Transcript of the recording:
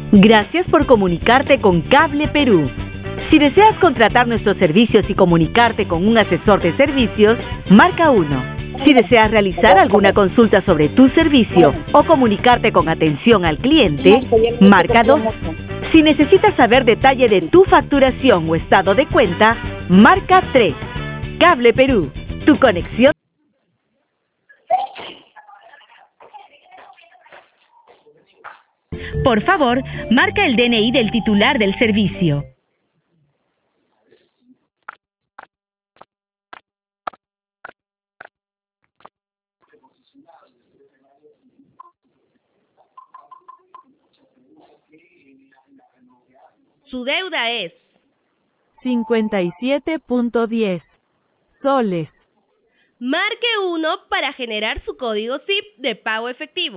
Gracias por comunicarte con Cable Perú. Si deseas contratar nuestros servicios y comunicarte con un asesor de servicios, marca 1. Si deseas realizar alguna consulta sobre tu servicio o comunicarte con atención al cliente, marca 2. Si necesitas saber detalle de tu facturación o estado de cuenta, marca 3. Cable Perú, tu conexión. Por favor, marca el DNI del titular del servicio. Su deuda es 57.10 soles. Marque 1 para generar su código SIP de pago efectivo.